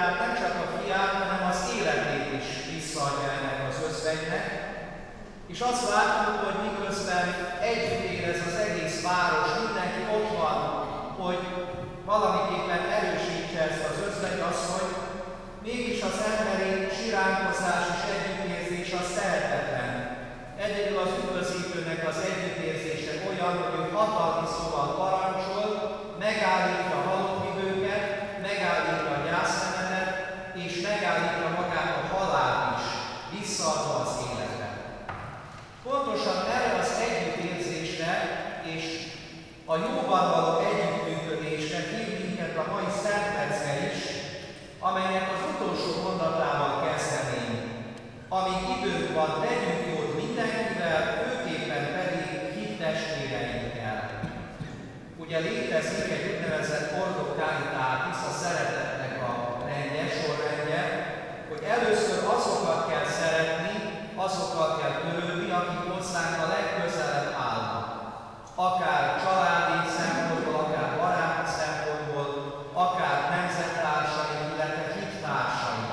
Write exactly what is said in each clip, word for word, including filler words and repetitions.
tehát nem csak a fiát, hanem az életét is visszaadja ennek az özvegynek. És azt látjuk, hogy miközben együtt érez az egész város, mindenki ott van, hogy valamiképpen erősítse ezt az özvegyasszonyt, mégis az emberi siránkozás és együttérzés az tehetetlen. Egyedül az üdvözítőnek az együttérzése olyan, hogy ő hatalmi szóval parancsol, megállítja a halottvivőket, megállítja a gyászmenetet, és megállítja magát a halált is, visszaadva az életet. Pontosan erre az együttérzésre és a jóban való együttműködésre hív minket a mai szentlecke is, amelynek az utolsó mondatával kezdeném. Amíg időnk van, tegyünk jót mindenkivel, főképpen pedig hittestvéreinkkel. Ugye létezik egy úgynevezett ordo caritatis, a szeretetnek a rendje, sorrendje, hogy először azokat kell szeretni, azokkal kell törődni, akik hozzánk a legközelebb állnak. Akár családi szempontból, akár baráti szempontból, akár nemzettársaink, illetve hittársaink.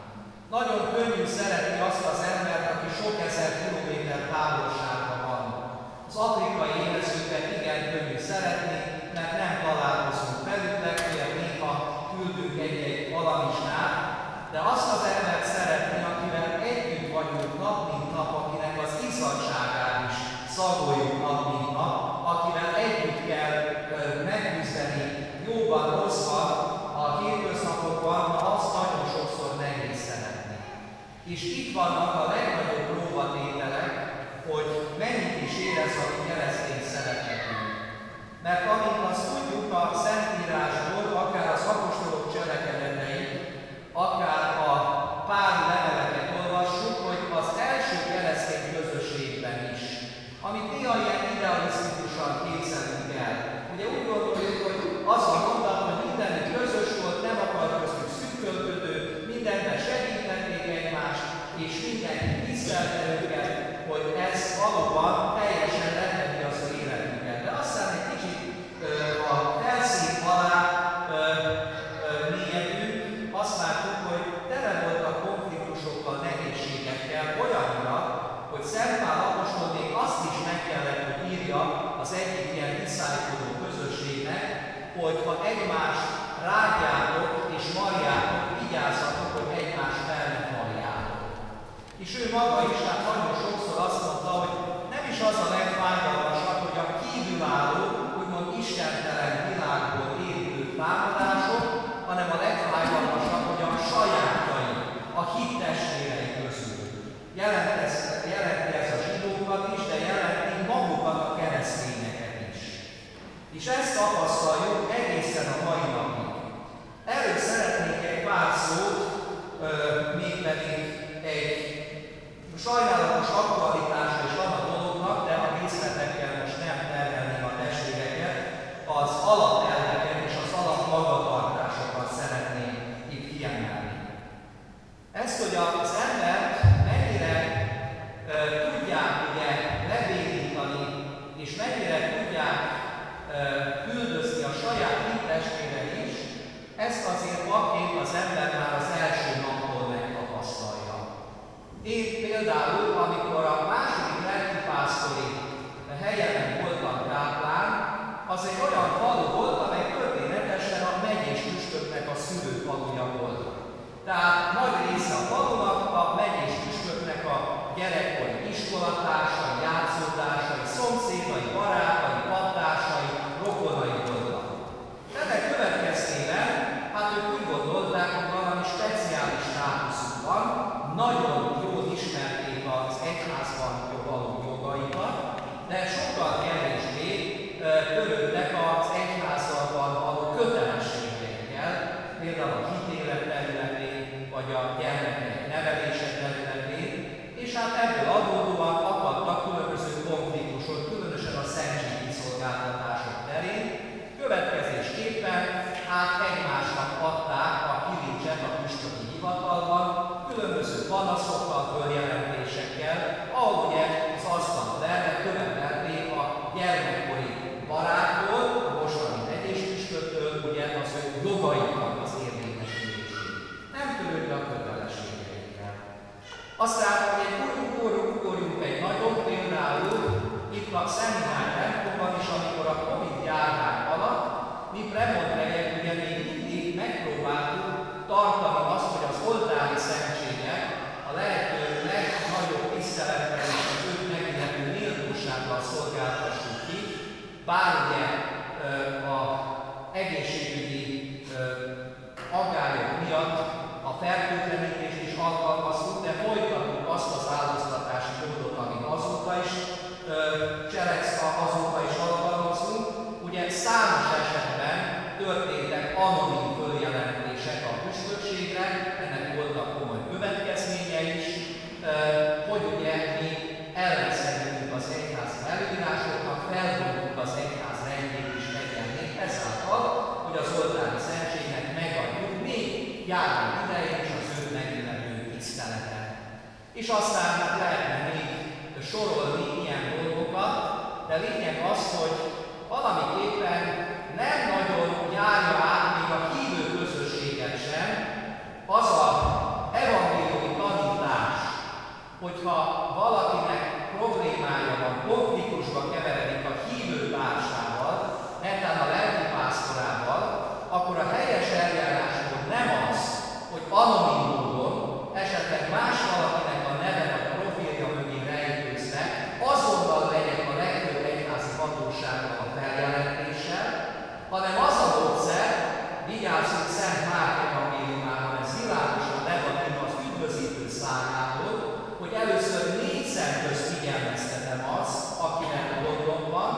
Nagyon könnyű szeretni azt az embert, aki sok ezer kilométer távolságban van. Az afrikai éhezőket igen könnyű szeretni, mert nem találkozunk velük, legfeljebb néha küldünk egy-egy valamisnát, de azt az embert szeretni, akivel együtt vagyunk nap mint nap, akinek az izzadságát is szagoljuk nap mint nap, akivel együtt kell megküzdeni jóban, rosszban, a hétköznapokban, azt nagyon sokszor nehéz szeretni. És itt vannak a legnagyobb próbatételek, hogy mennyit is érez a mi keresztény szeretetünk. Mert amint azt tudjuk a Szentírásból, akár az apostolok cselekedetei, akár a páli leveleket olvassuk, hogy az első keresztény közösségben is, amit néha ilyen idealisztikusan képzelünk el. Ugye úgy gondoljuk, hogy az a mondat, hogy mindenki közös volt, nem akar köztük szűkölködő, mindenben segítették egymást, és mindenki tisztelte őket, hogy ez valóban teljesen lefedi az ő életünket. De aztán egy kicsit ö, a felszín alá ö, ö, mélyedünk, azt látjuk, hogy tele voltak konfliktusokkal, nehézségekkel, olyanra, hogy Szent Pál apostol még azt is meg kellett, hogy írja az egyik ilyen discipoló közösségnek, hogy ha egymást rágjátok és marjátok, vigyázzatok, hogy egymást fel ne marjátok. És ő maga is, hát nagyon sokszor azt mondta, hogy nem is az a legfájdalmasabb, hogy a kívülálló, úgymond istentelen világból érintő támadások, hanem a legfájdalmasabb, hogy a sajátjai, a hittestvérei közül. Jelent ez, jelenti ez a zsidókat is, de jelenti magukat a keresztényeket is. És ezt tapasztaljuk egészen a mai napig. Erről szeretnék egy pár szót, mégpedig egy sajnálatos aktualitása is van a dolognak, de a részletekkel most nem terhelném a testvéreket, az alapelveket és az alapmagatartásokat szeretném itt kiemelni. Ezt, hogy az embert mennyire e, tudják ugye lebénítani, és mennyire tudják e, küldözni a saját hittestvére is, ezt azért maként az ember már az első napból megtapasztalja. Én például, amikor a második lelkipásztori helyemen voltam káplán, az egy olyan falu volt, amely történetesen a megyés püspöknek a szülőfaluja volt. Tehát nagy része a falunak a megyés püspöknek a gyerekkori iskolatársai, játszótársai, szomszédai, barátai, paptársai, rokonai voltak. Ennek következtében, hát ők úgy gondolták, hogy valami speciális státuszuk van, nagyon jól ismerték az egyházban való jogaikat, de sokkal kevésbé törődtek az egyházban való kötelességeikkel, például a hitélet területén, vagy a gyermekek nevelése területén, és hát ebből adódóan akadtak különböző konfliktusok, különösen a szentségi szolgáltatások terén. Következésképpen hát egymásnak adták a kilincset a püspöki hivatalban, különböző panaszokkal, följelentésekkel, ahol ugye az asztalt verve követelték a gyermekkori baráttól, a mostani megyés püspöktől ugye az ő jogaikat az érvényesülését. miatt a fertőtlenítést is alkalmaztuk, de folytatjuk azt az áldoztatási módot, amit azóta is ö, cseleksz, azóta is alkalmazunk. Ugye számos esetben történtek anonim följelentések a püspökségre, ennek voltak komoly következményei is, ö, hogy ugye mi ellenszerülünk az egyházi előírásoknak, felvontuk az egyház rendjét is egyenlét, ezáltal, hogy az oltári szentségnek megadjuk még járvány idején is az ő megillető tiszteletet. És aztán hát lehetne még sorolni ilyen dolgokat, de lényeg az, hogy valamiképpen nem nagyon járja át még a hívő közösséget sem az a evangéliumi tanítás, hogyha valakinek problémája van, konfliktusba keveredik a hívő társával, netán a lelkipásztorával, akkor a helyes eljárásmód nem az, hogy anonim módon, esetleg más valakinek a neve vagy a profilja mögé rejtőzve, azonnal legyek a legfőbb egyházi hatósággal a feljelentéssel, hanem az a módszer, vigyázzunk Szent Márk evangéliumában, ez világosan legalább az üdvözítő számából, hogy először négy szem közt figyelmeztetem azt, akinek gondom van,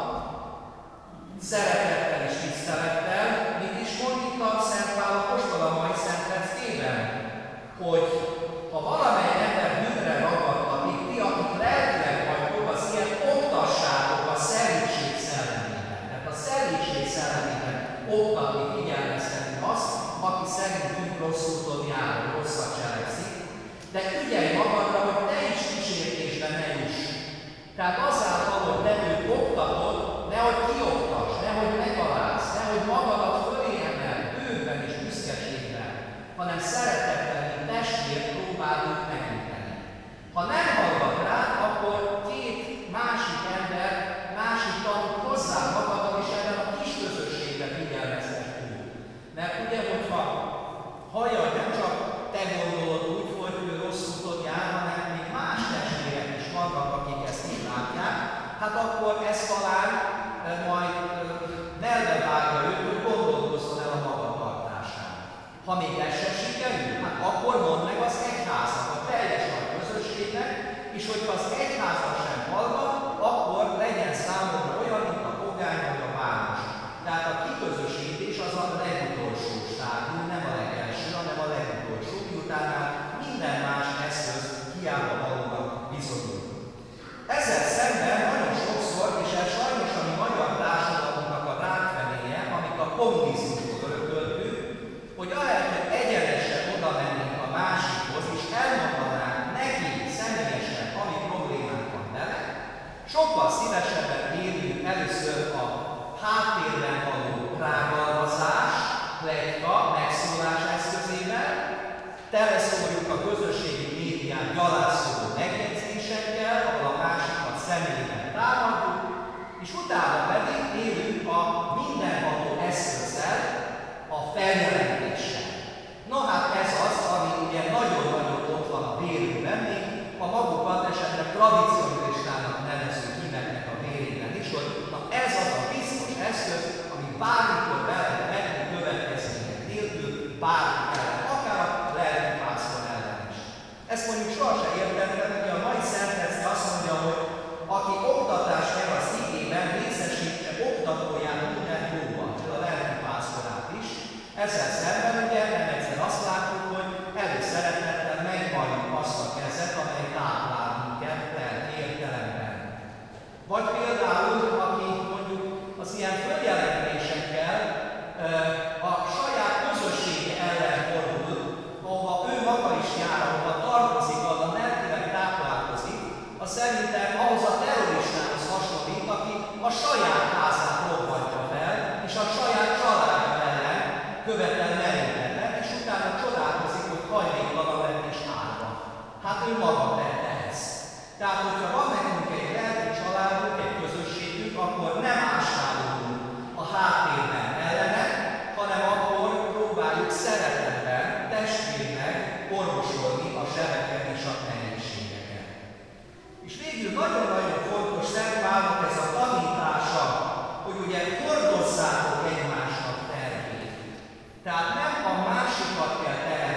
szeretettel és tisztelettel, mit is mond itt a Szent Pál apostol a mai Szent Leckében, hogy ha valamely ember bűnre ragadtatik, ti, akik lelkileg vagytok, az ilyen oktassátok a szelídség szellemében. Tehát a szelídség szellemében oktatni, figyelmeztetni azt, aki szerintünk rossz úton jár, rosszat cselekszik, de ügyelj magadra, hogy te is kísértésbe ne juss. Tehát azáltal, hogy te őt oktatod, nehogy kioktass, nehogy megalázz, nehogy magadat fölé emel, bőven és büszkeségben, hanem szeretettel, mint testvér próbáld őt megíteni. Ha nem hallgat rád, akkor két másik ember, másik tanult hozzá magadat, és ebben a kis közösségben figyelmeztet őt. Mert ugye, hogyha hallja, nem csak te gondolod úgy, hogy ő rossz úton jár, hanem még más testvérek is vannak, akik ezt így látják, hát akkor ez talán majd nelve vágja őt, hogy gondolkozzon el a magatartásán. Ha még ez sem sikerül, hát akkor mondd meg az egyháznak, a teljes nagy közösségnek, és hogyha az egyháznak sem hallgat, akkor legyen számomra olyan, mint a pogány vagy a város. Tehát a kiközösítés az a legutolsó stádium, nem a legelső, hanem a legutolsó, miután már minden más eszköz hiába valóban bizonyul. Ezzel szemben nagyon sokszor, és ez sajnos a mi magyar társadalmunknak a rákfenéje, amit a kommunizmusból örököltünk, hogy ahelyett, hogy egyenesen oda mennénk a másikhoz, és elmondanánk neki személyesen, ami problémánk van vele, sokkal szívesebben élünk először a háttérben való rágalmazás, pletyka, megszólás eszközével, teleszórjuk a közösségi médián gyalázoló megjegyzésekkel, ahol a másikat személyben támadjuk, és utána pedig élünk a mindenható eszközzel, a feljelentéssel. Na hát ez az, ami ugye nagyon-nagyon ott van a vérünkben, még a magukat esetleg tradicionalistának nevező híveknek a vérében is, hogy na ez az a biztos eszköz, ami bármikor be lehet vetni következmények nélkül, bárki ellen, akár a lelkipásztor ellen is. Ezt mondjuk sohasem értettem, hogy a mai Szentlecke azt mondja, hogy aki oktatást nyer az igében, részesítse oktatóján minden jóban, a lelkipásztorát is. Ezzel szemben ugye nem egyszer azt látjuk, hogy előszeretettel megvalljuk azt a kezet, amely táplál minket lelki értelemben. Vagy például, aki mondjuk az ilyen följelentésekkel a saját közössége ellen fordul, ahova ő maga is jár, ahova tartozik, ahova lelkileg táplálkozik, az szerintem ahhoz a terroristához hasonlít, aki a saját házát robbantja fel, és a saját családja ellen követel merényletet, és utána csodálkozik, hogy hajléktalan lett és árva. Hát ő maga tette ezt. Tehát, hogyha van nekünk egy lelki családunk, egy közösségünk, akkor nem ástálódunk a háttérben ellene, hanem akkor próbáljuk szeretetben, testvérnek orvosolni a sebeket és a nehézségeket. És végül nagyon-nagyon fontos Szent Pálnak ez a tanítása, hogy ugye hordozzátok egymásnak terhét. Tehát nem a másikat kell terhelni,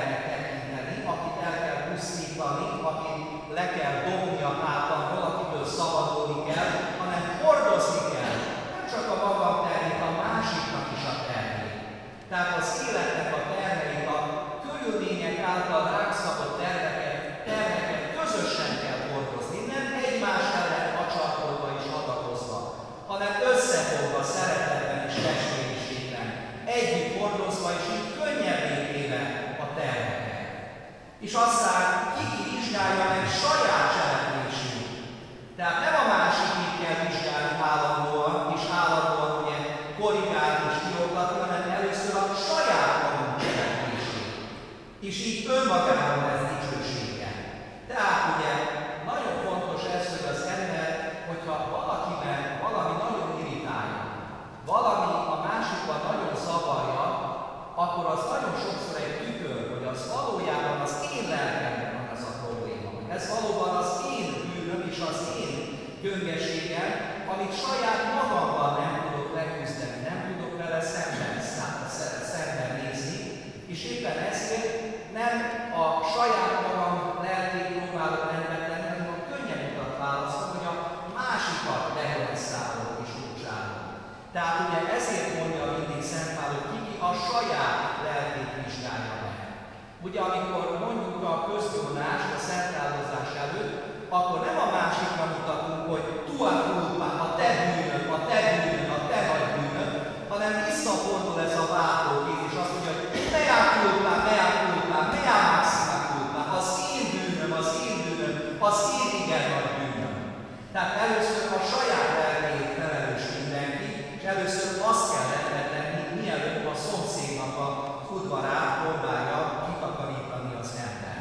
által ránk szabott terheket, terheket közösen kell hordozni, nem egymás ellen acsarkodva és hadakozva, hanem összefogva szeretetben és testvériségben, együtt hordozva és így könnyebbé téve a terheket. És aztán ki vizsgálja meg saját cselekvését. Tehát nem a másikét kell vizsgálni állandóan, és állandóan ugye korrigálni és kioklatni, hanem először a saját magunk cselekvését. És így önmagában lesz dicsősége. Tehát ugye nagyon fontos ez, hogy az ember, hogyha valakiben valami nagyon irritálja, valami a másikban nagyon zavarja, akkor az nagyon sokszor egy tükör, hogy az valójában az én lelkemben van ez a probléma. Ez valóban az én bűnöm és az én göngeségem, amit saját magamban nem tudok leküzdeni, nem tudok vele szemben, szemben nézni, és éppen ezért nem a saját magam lelkét próbálok rendben tenni, hanem a könnyen utat választom, hogy a másikat leheresszálok és úcsálok. Tehát ugye ezért mondja mindig Szent Pál, hogy ki a saját lelkét vizsgálja meg. Ugye amikor mondjuk a közgyónást a szentáldozás előtt, akkor nem a másikra mutatunk, hogy tua culpa, a te bűnöd, a te bűnöd, a te nagy bűnöd, hanem visszafordul ez a vádlókéz, és azt mondja, hogy mea culpa, mea culpa, mea maxima culpa, az én bűnöm, az én bűnöm, az én igen nagy bűnöm. Tehát először a saját lelkét felelős mindenki, és először azt kell rendbe tenni, mielőtt a szomszédnak a udvarát próbálja kitakarítani az ember.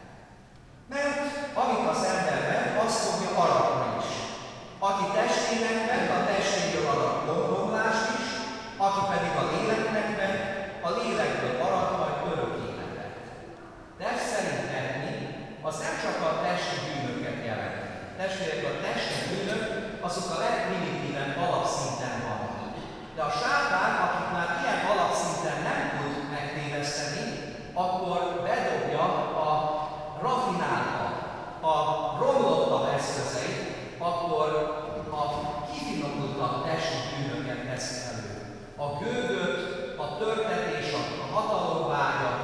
Mert amit az ember vett, azt fogja aratni is. Aki testének vett, a testéről arat bomlást is, aki pedig a léleknek vett, a lélekből arat majd örök életet. Test szerint enni, az nem csak a testi bűnöket jelent. Testvérek, a testi bűnök, azok a legprimitíven alapszinten vannak. De a sátán, akik már ilyen alapszinten nem tud megtéveszteni, akkor bedobja a rafináltabb, a romlottabb eszközeit, akkor a kifinomultabb testi bűnöket vesz elő. A gőgöt, a törtetés, a hatalomvágyat,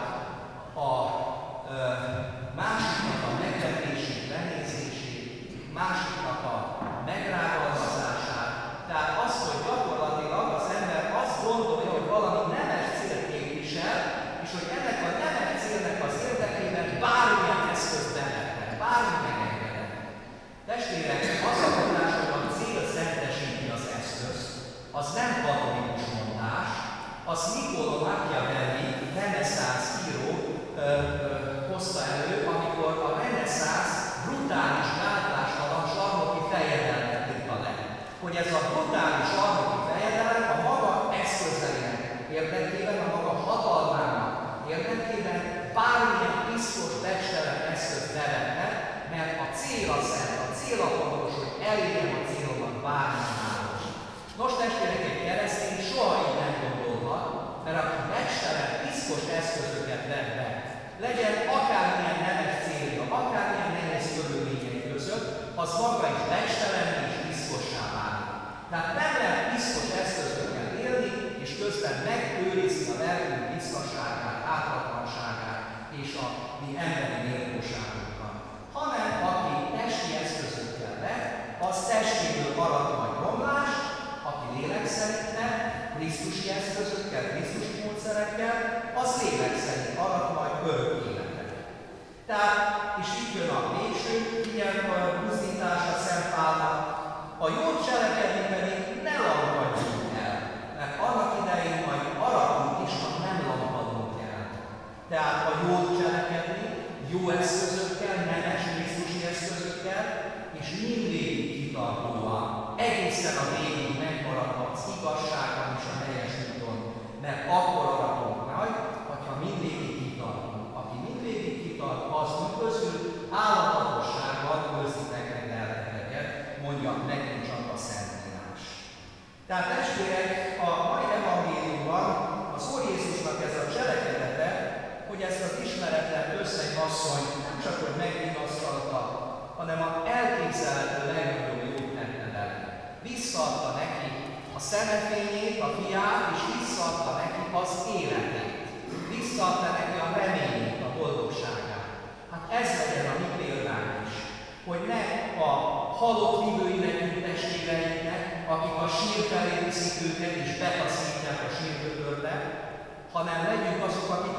a ö, másiknak a megvetését, lenézését, másiknak a megrágalmazását. Tehát az, hogy gyakorlatilag az ember azt gondolja, hogy valami nemes célt képvisel, és hogy ennek a nemes célnek az érdekében bármilyen eszközt beletnek, bármi megengedett. Testvérek, az a mondás, hogy a cél szentesíti az eszközt, az nem katolikus mondás, az Niccolò Machiavelli, reneszánsz író ö, ö, hozta elő, amikor a reneszánsz brutális, gátlástalan zsarnoki fejedelmet írta le. Hogy ez a brutális zsarnoki fejedelem a maga eszközeinek érdekében, a maga hatalmának érdekében bármilyen piszkos, becstelen eszközt bevetne, mert a cél a szent, a cél a fontos, hogy elérjem a célomat bármilyen áron. Nos, testvérek, egy keresztény soha így nem gondolhat, mert aki becstelen, piszkos eszközöket vett be, legyen akármilyen nemes célja, akármilyen nehéz körülményei között, az maga is becstelen és piszkossá válik. Tehát nem lehet piszkos eszközökkel élni, és közben megőrizni a lelkünk tisztaságát, ártatlanságát és a mi emberi méltóságunkat. Hanem aki testi eszközökkel vett, az testéből marad majd romlást, aki lélek szerint vett, krisztusi eszközökkel, krisztusi módszerekkel, az lélek szerint marad majd örök életet. Tehát, és itt jön a végső ilyen buzdítása Szent Pálnak, a jót cselekedni pedig ne lankadjunk el, mert annak idején majd aratunk is, ha nem lankadunk el. Tehát a jót cselekedni, jó eszközökkel, nemes krisztusi eszközökkel, és mindvégig kitartóan, egészen a végig megmaradhatsz igazságban és a helyes úton, mert akkor aratunk majd, hogyha mindvégig kitartunk. Aki mindvégig kitart, az üdvözül, állatossággal köztitek meg lelketeket, mondja megint csak a Szentírás. Tehát testvérek, a mai evangéliumban az Úr Jézusnak ez a cselekedete, hogy ezt az ismeretlen összegasszony nem csak hogy megvigasztalta, hanem a elképzelhető legnagyobb jót tette vele. Visszaadta neki a szemefényét, a fiát, és visszaadta neki az életét. Visszaadta neki a reményét, a boldogságot. hanem legyünk azok, akik